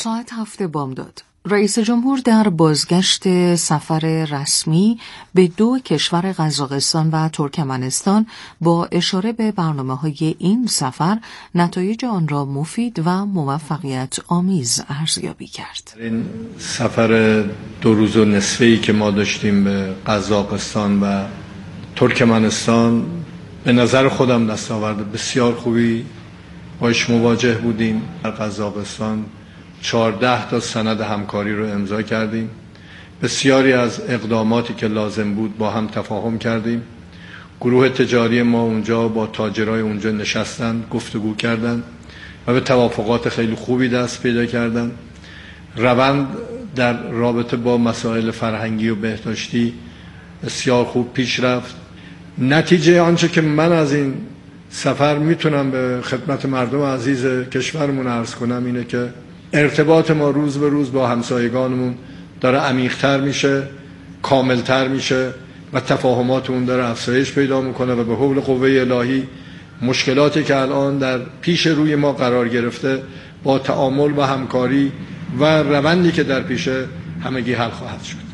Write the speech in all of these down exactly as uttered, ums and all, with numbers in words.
ساعت هفت بامداد رئیس جمهور در بازگشت سفر رسمی به دو کشور قزاقستان و ترکمنستان با اشاره به برنامه‌های این سفر نتایج آن را مفید و موفقیت آمیز ارزیابی کرد. این سفر دو روز و نصفه‌ای که ما داشتیم به قزاقستان و ترکمنستان به نظر خودم دستاورد بسیار خوبی باش مواجه بودیم. در قزاقستان چهارده تا سند همکاری رو امضا کردیم. بسیاری از اقداماتی که لازم بود با هم تفاهم کردیم. گروه تجاری ما اونجا با تاجرای اونجا نشستند، گفتگو کردند و به توافقات خیلی خوبی دست پیدا کردند. روند در رابطه با مسائل فرهنگی و بهداشتی بسیار خوب پیش رفت. نتیجه آنچه که من از این سفر میتونم به خدمت مردم عزیز کشورمون عرض کنم اینه که ارتباط ما روز به روز با همسایگانمون داره عمیق‌تر میشه، کاملتر میشه و تفاهماتمون داره افزایش پیدا میکنه و به حول قوه الهی مشکلاتی که الان در پیش روی ما قرار گرفته با تعامل و همکاری و روندی که در پیشه همگی حل خواهد شد.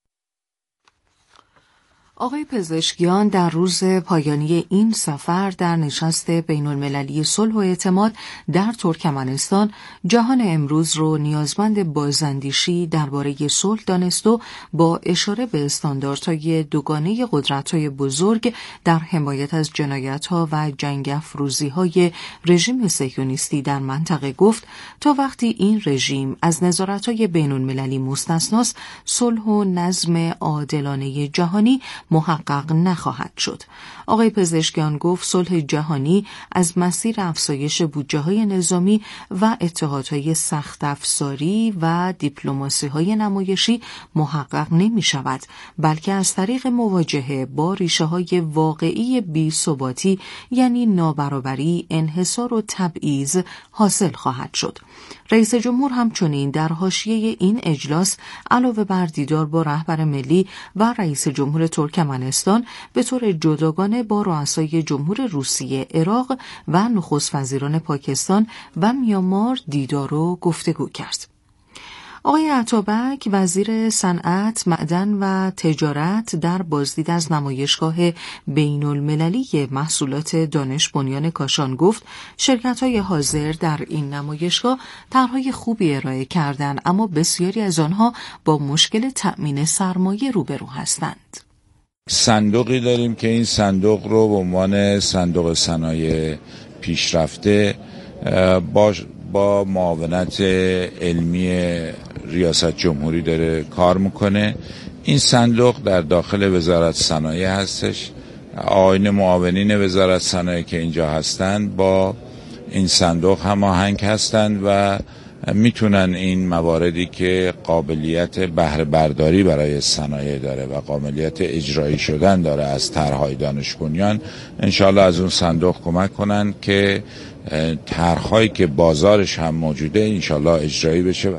آقای پزشکیان در روز پایانی این سفر در نشست بین المللی صلح و اعتماد در ترکمنستان جهان امروز رو نیازمند بازاندیشی درباره صلح دانست و با اشاره به استانداردهای دوگانه قدرت‌های بزرگ در حمایت از جنایت‌ها و جنگ افروزی‌های رژیم صهیونیستی در منطقه گفت تا وقتی این رژیم از نظارت‌های بین المللی مستثناست صلح و نظم عادلانه جهانی محقق نخواهد شد. آقای پزشکیان گفت صلح جهانی از مسیر افزایش بودجه‌های نظامی و اتحادهای سخت افزاری و دیپلماسی‌های نمایشی محقق نمی شود، بلکه از طریق مواجهه با ریشه‌های واقعی بی‌ثباتی یعنی نابرابری، انحصار و تبعیض حاصل خواهد شد. رئیس جمهور همچنین در حاشیه این اجلاس علاوه بر دیدار با رهبر ملی و رئیس جمهور ترکمنستان به طور جداگانه با رؤسای جمهور روسیه، عراق و نخست وزیران پاکستان و میانمار دیدار و گفتگو کرد. آقای عطابک وزیر صنعت، معدن و تجارت در بازدید از نمایشگاه بین المللی محصولات دانش بنیان کاشان گفت شرکت‌های حاضر در این نمایشگاه طرحهای خوبی ارائه کردند، اما بسیاری از آنها با مشکل تأمین سرمایه روبرو هستند. صندوقی داریم که این صندوق رو به عنوان صندوق صنایع پیشرفته با با معاونت علمی ریاست جمهوری داره کار میکنه. این صندوق در داخل وزارت صنایع هستش. آیین معاونین وزارت صنایع که اینجا هستند با این صندوق هماهنگ هستند و میتونن این مواردی که قابلیت بهره برداری برای صنایع داره و قابلیت اجرایی شدن داره از طرحهای دانش بنیان انشاءالله از اون صندوق کمک کنن که طرحهایی که بازارش هم موجوده انشاءالله اجرایی بشه.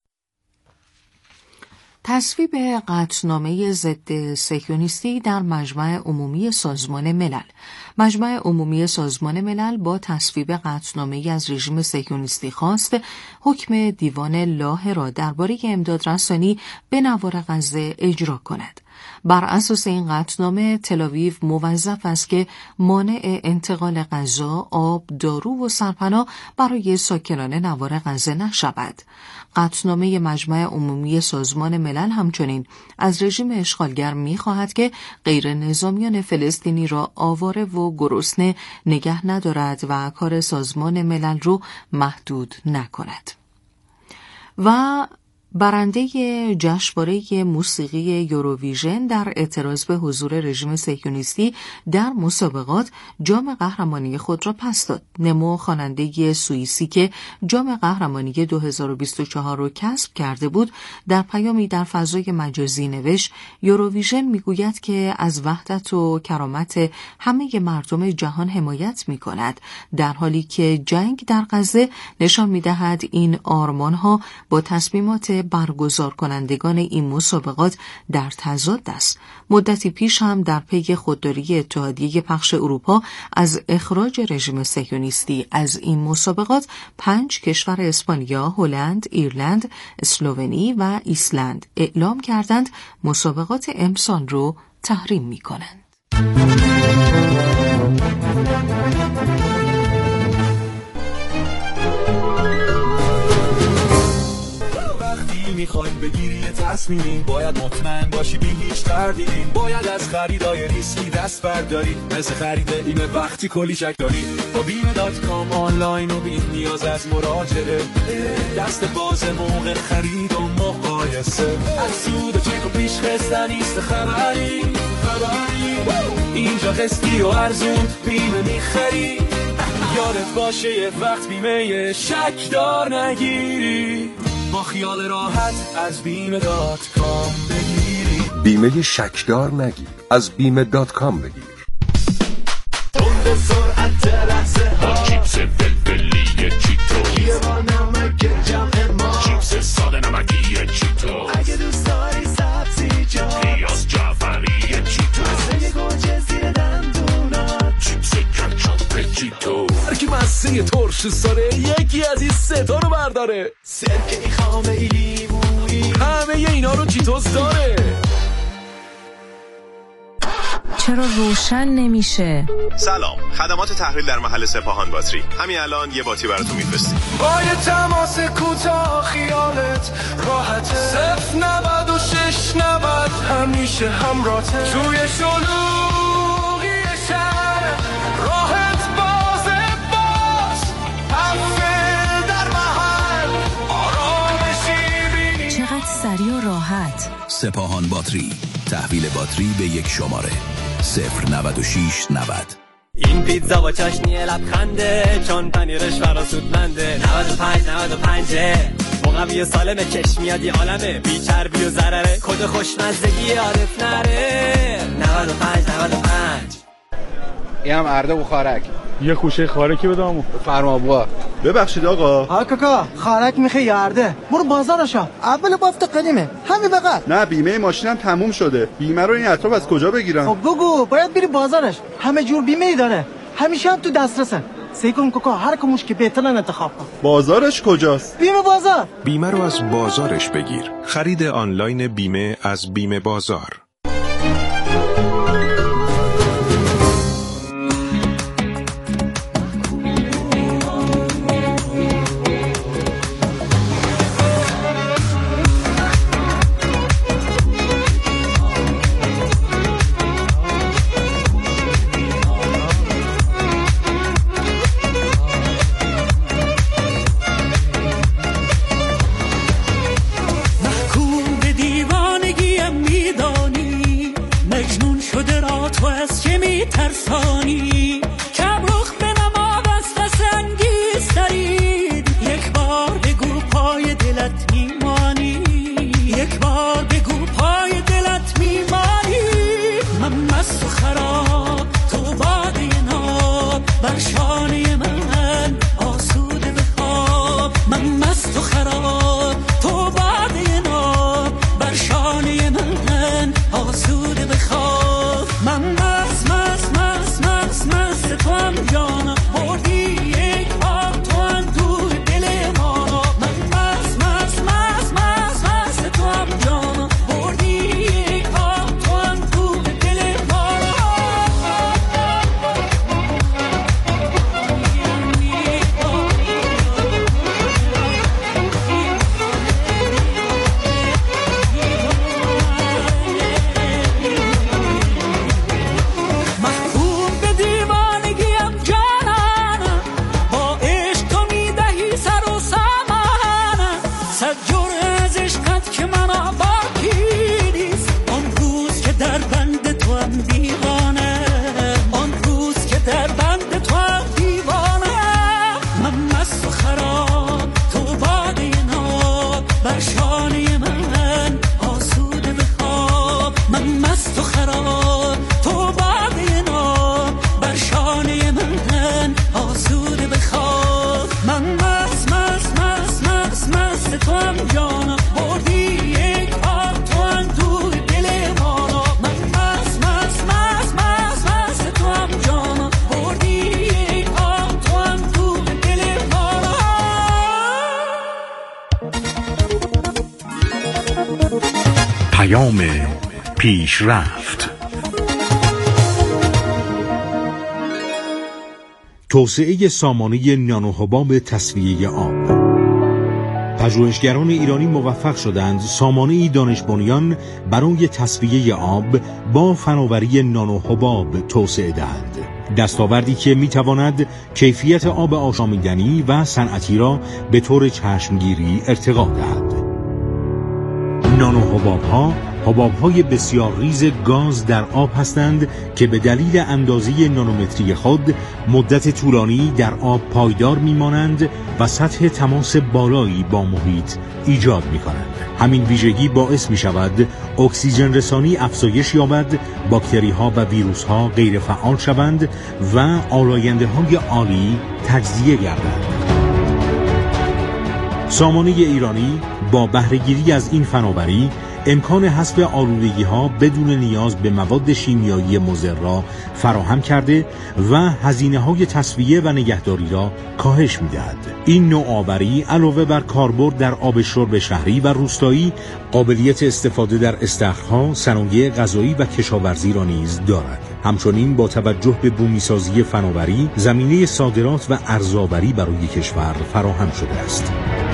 تصویب قطعنامه ضد صهیونیستی در مجمع عمومی سازمان ملل. مجمع عمومی سازمان ملل با تصویب قطعنامه از رژیم صهیونیستی خواست حکم دیوان لاهه را درباره امدادرسانی به نوار غزه اجرا کند. بر اساس این قطعنامه تل‌آویو موظف است که مانع انتقال غذا، آب، دارو و سرپناه برای ساکنان نوار غزه نشود. قطعنامه مجمع عمومی سازمان ملل همچنین از رژیم اشغالگر می‌خواهد که غیر نظامیان فلسطینی را آواره و گرسنه نگه ندارد و کار سازمان ملل رو محدود نکند. و برنده جشنواره موسیقی یوروویژن در اعتراض به حضور رژیم صهیونیستی در مسابقات جام قهرمانی خود را پس داد. نمو خواننده سوئیسی که جام قهرمانی دو هزار و بیست و چهار را کسب کرده بود در پیامی در فضای مجازی نوشت یوروویژن میگوید که از وحدت و کرامت همه مردم جهان حمایت میکند، در حالی که جنگ در غزه نشان میدهد این آرمانها با تصمیمات برگزار کنندگان این مسابقات در تضاد است. مدتی پیش هم در پی خودداری اتحادیه پخش اروپا از اخراج رژیم صهیونیستی از این مسابقات، پنج کشور اسپانیا، هلند، ایرلند، اسلوونی و ایسلند اعلام کردند مسابقات امسال رو تحریم می کنند. میخوایم بگیری یه تصمیمی، باید مطمئن باشی بی هیچ تردیدی، باید از خریدای ریسکی دست برداری، مثل خرید بیمه وقتی کلی شک داری. با بیمه دات کام آنلاین و بی نیاز از مراجعه، دست باز موقع خرید و مقایسه، از سود و چک و پیش خسته نیست خبری خبری اینجا قسطی و ارزون بیمه میخری. یادت باشه یه وقت بیمه شک دار نگیری، با خیال راحت از بیمه دات کام بگیری. بیمه شکدار نگیر، از بیمه دات کام بگیر. تند سرعت لحظه ها، چیپس فلفلی چیتو، یه با نمک جمع ما، چیپس ساده نمکی چیتو، اگه دوست داری سبزی جا، پیاز جعفری چیتو، مثل یه گوجه زیر دندونات، چیپس کچاپ چیتو. هر کی مسته ترش ساره یکی از این سه تا رو برداره. سرکه ای خامه ای لیمویی، همه اینا رو چیتوس داره. چرا روشن نمیشه؟ سلام، خدمات تحویل در محل سپاهان باتری. همین الان یه باتی براتون میفرستیم. با یه تماس کوتاه خیالت راحته، صفر نود و شش نود همیشه همراهته. توی شلوغی شهر راحت بازه باز، قفل در محل آرامشی بینی. چقدر سریع و راحت. سپاهان باتری، تحویل باتری به یک شماره صفر نود و شش نود. این پیتزا با چاشنی لبخنده، چون پنیرش فراسودمنده. نود و پنج نود و پنج مقوی سالمه، کش میاد یه عالمه، بی چربی و ضرره، کد خوشمزدگی یادت نره. نود و پنج نود و پنج. این هم ارده و خارک. یه خوشه خارکی بدامو. فرما بوا. ببخشید آقا. ها کاکا، خارک میخوای یارده؟ برو بازارشا. اول بافت قدیمه. همین بقى. نه بیمه ماشینم تموم شده. بیمه رو این اطراف از کجا بگیرم؟ خب بگو، باید بری بازارش. همه جور بیمه ای داره. همیشه هم تو دسترسه. سعی کن کاکا هر کموش که بهترن انتخاب کن. بازارش کجاست؟ بیمه بازار. بیمه رو از بازارش بگیر. خرید آنلاین بیمه از بیمه بازار. من مست مست مست مست مست تو هم جانم. پیام پیشرفت. توسعه سامانه نانوحباب تصفیه آب. پژوهشگران ایرانی موفق شدند سامانه‌ای دانش بنیان برای تصفیه آب با فناوری نانوحباب توسعه دهند. دستاوردی که میتواند کیفیت آب آشامیدنی و صنعتی را به طور چشمگیری ارتقا دهد. نانوحباب‌ها حباب‌های بسیار ریز گاز در آب هستند که به دلیل اندازه نانومتری خود مدت طولانی در آب پایدار می‌مانند و سطح تماس بالایی با محیط ایجاد می‌کنند. همین ویژگی باعث می‌شود اکسیژن رسانی افزایش یابد، باکتری‌ها و ویروس‌ها غیر فعال شوند و آلاینده‌های عالی تجزیه گردند. سامانه ایرانی با بهره‌گیری از این فناوری امکان حذف آلودگی‌ها بدون نیاز به مواد شیمیایی مضر را فراهم کرده و هزینه‌های تصفیه و نگهداری را کاهش می‌دهد. این نوآوری علاوه بر کاربرد در آب شرب شهری و روستایی، قابلیت استفاده در استخرها، صنایع غذایی و کشاورزی را نیز دارد. همچنین با توجه به بومیسازی فناوری، زمینه صادرات و ارزآوری برای کشور فراهم شده است.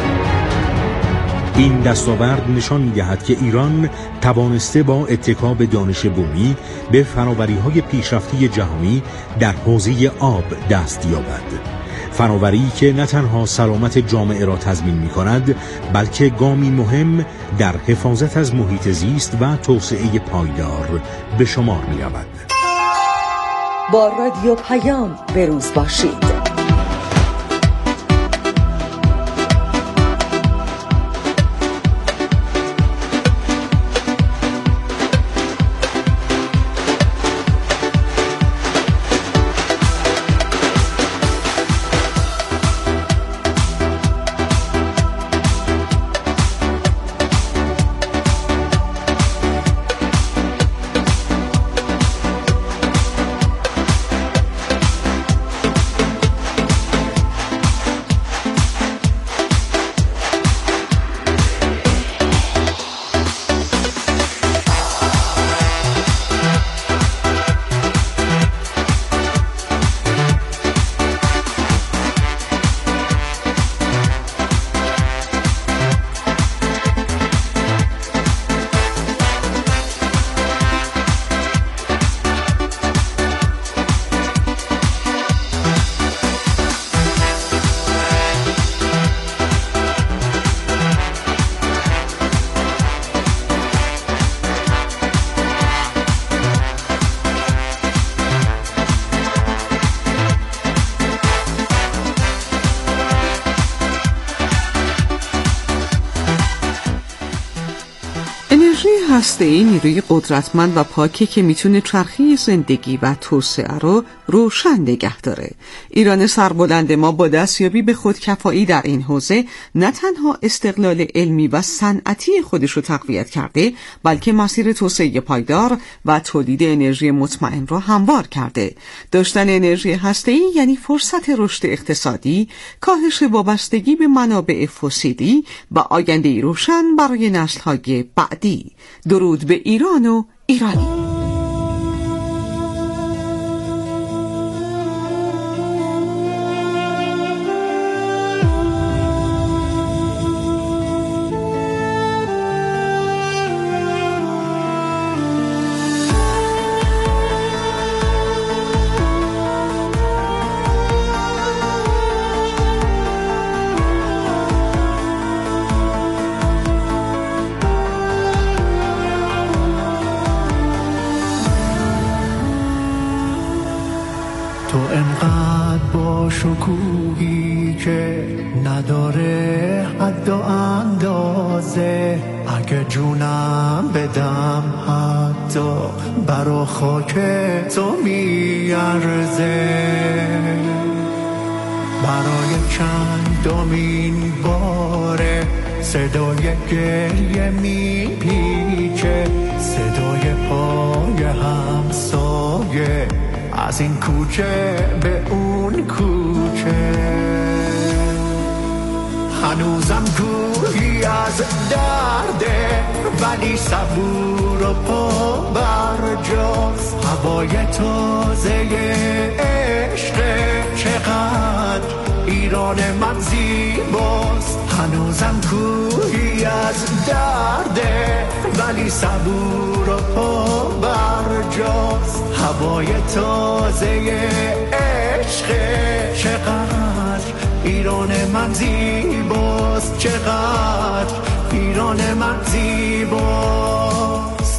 این دستاورد نشان می‌دهد که ایران توانسته با اتکا به دانش بومی به فناوری‌های پیشرفته جهانی در حوزه آب دست یابد. فناوری که نه تنها سلامت جامعه را تضمین می‌کند، بلکه گامی مهم در حفاظت از محیط زیست و توسعه پایدار به شمار می‌رود. با رادیو پیام به روز باشید. هسته‌ای نیروی قدرتمند و پاکی که میتونه چرخه زندگی و توسعه رو روشن نگه داره. ایران سربلند ما با دستیابی به خودکفایی در این حوزه نه تنها استقلال علمی و صنعتی خودش رو تقویت کرده، بلکه مسیر توسعه پایدار و تولید انرژی مطمئن رو هموار کرده. داشتن انرژی هسته‌ای یعنی فرصت رشد اقتصادی، کاهش وابستگی به منابع فسیلی و آینده روشن برای نسل‌های بعدی. درود به ایران و ایرانی. شکوهی که نداره حد و اندازه، اگه جونم بدم حتی برا خاک تو میارزه. برای چندمین باره صدای گریه میپیچه، صدای پای همسایه از این کوچه به اون کوچه. هنوزم کوهی از درده ولی صبور و پا برجاست. هوای تازه عشق چقدر ایران من زیباست. هنوزم کوهی از درده ولی صبور و پا برجاست. هوای تازه عشق چقدر ایران من زیباست. چقدر ایران من زیباست.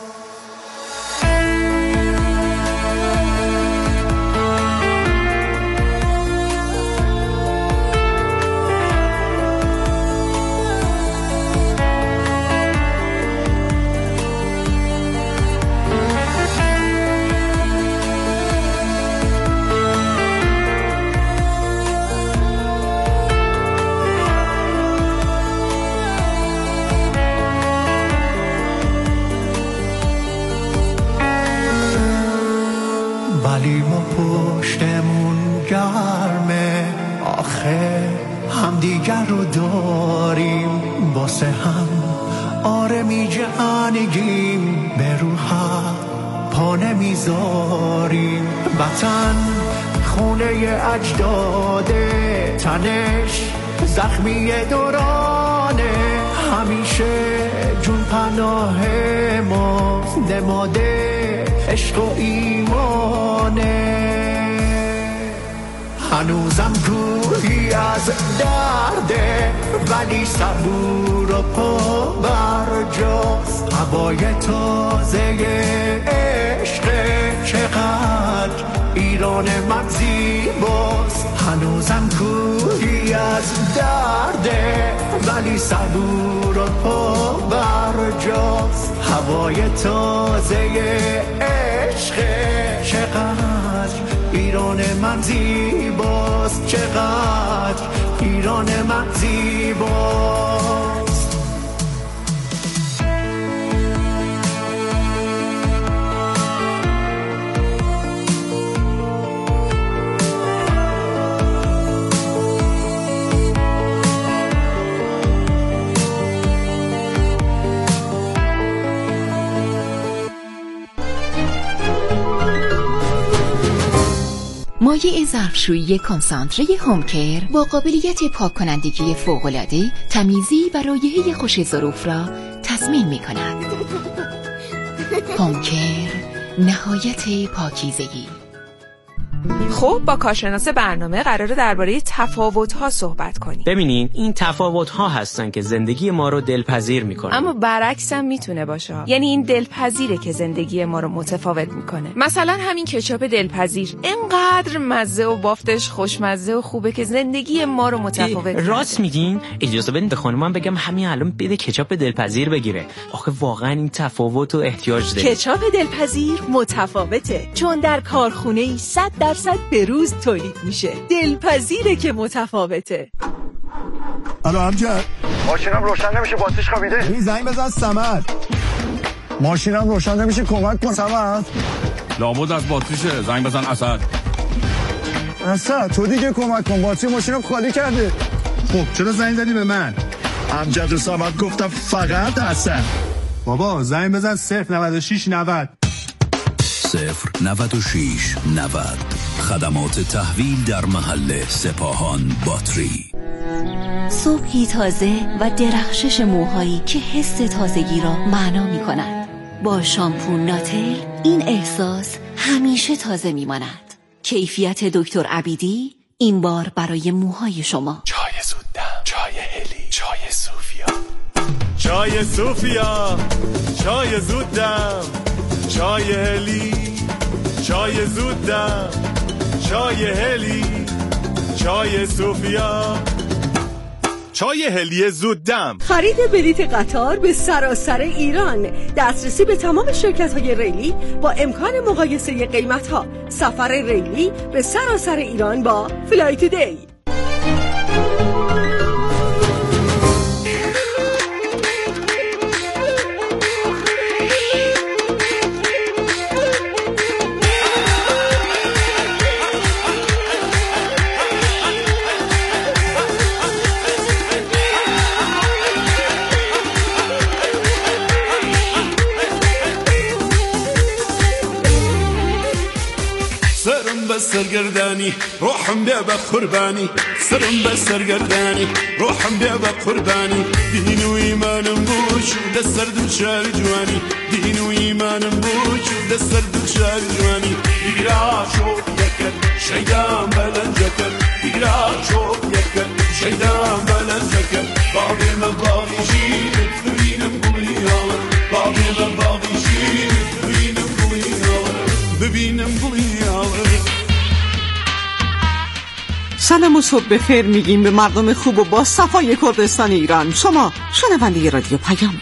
ولی ما پشتمون گرمه آخه هم دیگر رو داریم واسه هم آره می جنگیم به روح پا نمیذاریم. وطن خونه اجداده تنش زخمی دورانه همیشه جون پناه ما نماده عشق و ایمانه. هنوزم کوهی از درده ولی صبور و پا برجاست. هوای تازه عشق چقدر ایران من زیباست. هنوزم کوهی از درده ولی صبور و پا برجاست. هوای تازه عشق چقدر ایران من زیباست. چقدر ایران من زیباست. مایع ظرفشویی کنسانتره هومکر با قابلیت پاک کنندگی فوق‌العاده تمیزی و رایحه خوش ظروف را تضمین می کند. هومکر نهایت پاکیزگی. خب با کارشناس برنامه قراره درباره تفاوت‌ها صحبت کنیم. ببینین این تفاوت‌ها هستن که زندگی ما رو دلپذیر میکنن. اما برعکس هم میتونه باشه. یعنی این دلپذیره که زندگی ما رو متفاوت میکنه. مثلا همین کچاپ دلپذیر اینقدر مزه و بافتش خوشمزه و خوبه که زندگی ما رو متفاوت کنه. راست میگین؟ اجازه بدین به خانمم بگم همین الان بده کچاپ دلپذیر بگیره. آخه واقعا این تفاوت و احتیاج داره. کچاپ دلپذیر متفاوته چون در کارخونه‌ای صد درصد به روز تولید میشه. دلپذیره که متفاوته. الو امجد ماشینم روشن نمیشه باتریش خوابیده. این زنگ بزن سمر. ماشینم روشن نمیشه کمک کن سمر. لابد از باتریشه زنگ بزن اسد. اسد تو دیگه کمک کن باتری ماشینم خالی کرده. خب چرا زنگ زدی به من؟ امجد و سمر گفتم فقط اسد. بابا زنگ بزن صفر نود و شش نود. صفر نود و شش نود. خدمات تحویل در محل سپاهان باتری. صبحی تازه و درخشش موهایی که حس تازگی را معنا می کند. با شامپو ناتل این احساس همیشه تازه می ماند. کیفیت دکتر عبیدی این بار برای موهای شما. چای زودم، چای هلی، چای صوفیا. چای صوفیا، چای زودم، چای هلی، چای زودم، چای هلی، چای صوفیا. چای هلی زودم. خرید بلیت قطار به سراسر ایران، دسترسی به تمام شرکت‌های ریلی با امکان مقایسه قیمت‌ها، سفر ریلی به سراسر ایران با فلای تودی. سرگردانی روحم بیا به قربانی سرم به سرگردانی روحم بیا به قربانی دین و ایمانم بوش و دست سر دو چار جوانی دین و ایمانم بوش و دست سر دو چار جوانی دیگرا شوق یکن شیدان بلند جکن دیگرا شوق یکن شیدان بلند جکن باقی من باقی شیرت ببینم گلیاور باقی من باقی شیرت ببینم گلیاور ببینم گلیاور. سلام و صبح بخیر میگیم به مردم خوب و با صفای کردستان ایران. شما شنونده رادیو پیام.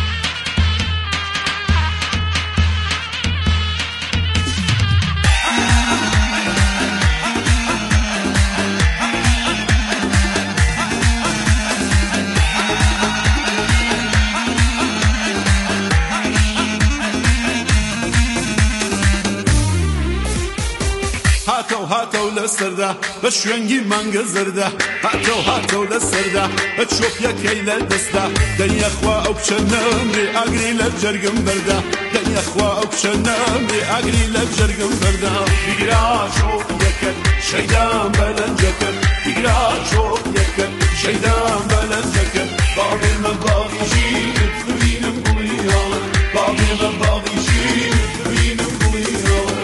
هاتو لسرده بشونگی منگ زرده هاتو هاتو لسرده بشوف یا کیل دسته دنیا خوا او بچنم ری اگری لبجرگم برده دنیا خوا او بچنم ری اگری لبجرگم برده دیگرا شوق یکن شیدان بلند جکن دیگرا شوق یکن شیدان بلند جکن باقی من باقی شیرت ببینم گلیاور باقی من باقی شیرت ببینم گلیاور.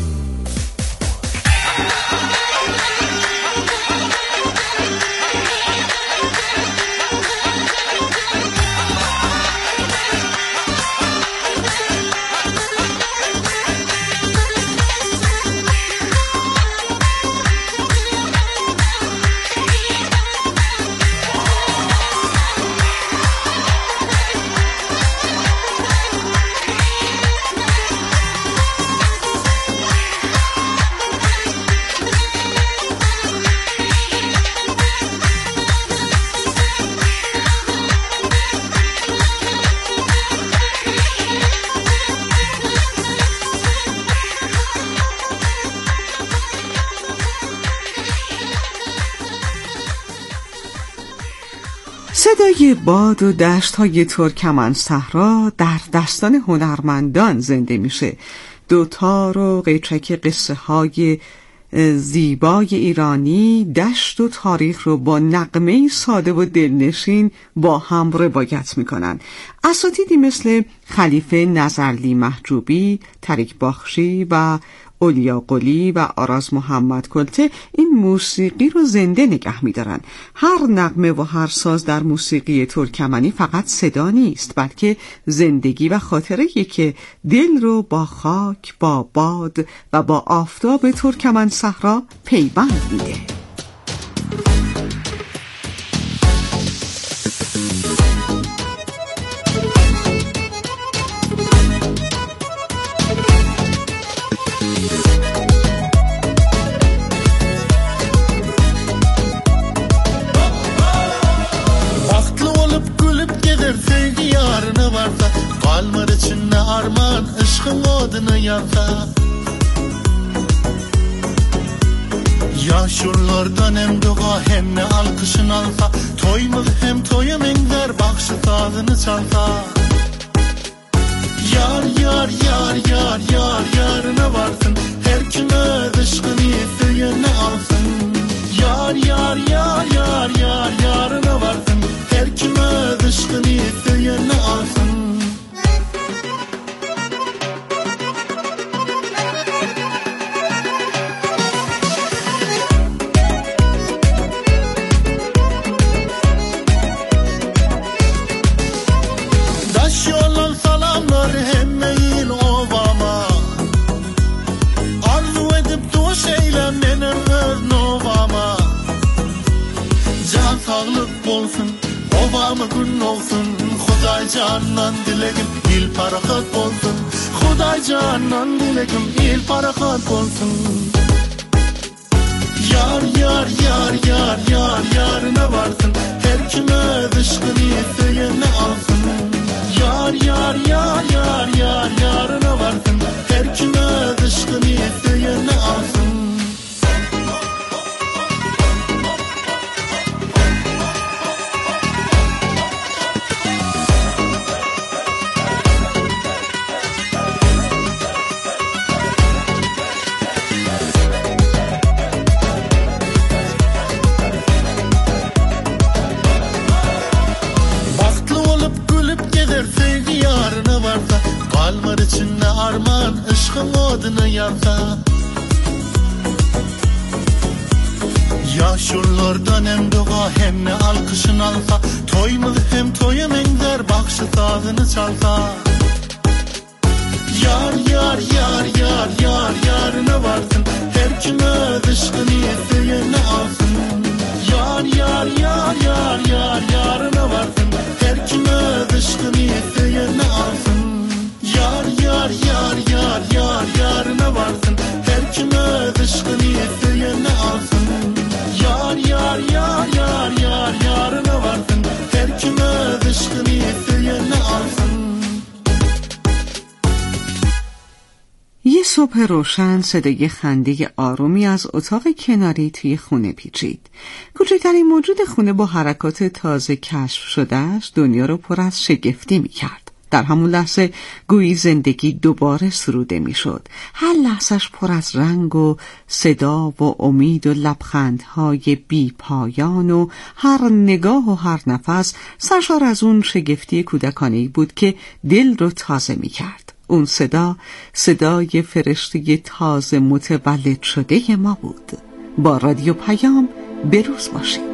صدای باد و دشت‌های ترکمن صحرا در دستان هنرمندان زنده میشه. دوتار و قیچک قصه های زیبای ایرانی دشت و تاریخ رو با نغمه ساده و دلنشین با هم روایت میکنن. اساتیدی مثل خلیفه نظرلی محجوبی، طریق باخشی و اولیا قلی و آراز محمد کلته این موسیقی رو زنده نگه می‌دارن. هر نغمه و هر ساز در موسیقی ترکمنی فقط صدا نیست، بلکه زندگی و خاطره‌ای که دل رو با خاک، با باد و با آفتاب ترکمن صحرا پیوند میده. armağan aşkın odunu yansa Yaşurlardan hem dua hem ne alkışın alsa Toymuz hem toyum engler bakşı sazını çalsa Yar yar yar yar yar yarına varsın Her kime dışkını söyüne alsın Yar yar yar yar yar yarına varsın Her kime dışkını söyüne alsın gün olsun Xuday candan dilegim il parahat olsun Xuday candan dilegim il parahat olsun Yar yar yar yar yar yarına varsın Her kime dışkını söyüne alsın Yar yar yar yar yar yarına varsın Her kime dışkını söyüne alsın adını yarda Yaşurlardan hem dua hem ne alkışın alfa Toymul hem toyum enzer bakşı tadını çalta Yar yar yar yar yar yarına varsın Her kime dışkını isteyene alsın Yar yar yar yar yar yarına varsın Her kime dışkını isteyene alsın Yar yar yar yar yar yarına varsın Her kime dışkını isteyene alsın Yar yar yar yar yar yarına varsın Her kime dışkını isteyene alsın یه صبح روشن صدای خنده آرومی از اتاق کناری توی خونه پیچید. کوچکترین موجود خونه با حرکات تازه کشف شدهش دنیا رو پر از شگفتی می‌کرد. در همون لحظه گویی زندگی دوباره سروده میشد. هر لحظهش پر از رنگ و صدا و امید و لبخندهای بی پایان و هر نگاه و هر نفس سرشار از اون شگفتی کودکانه‌ای بود که دل رو تازه می‌کرد. اون صدا صدای فرشته تازه متولد شده ما بود. با رادیو پیام بروز باشید.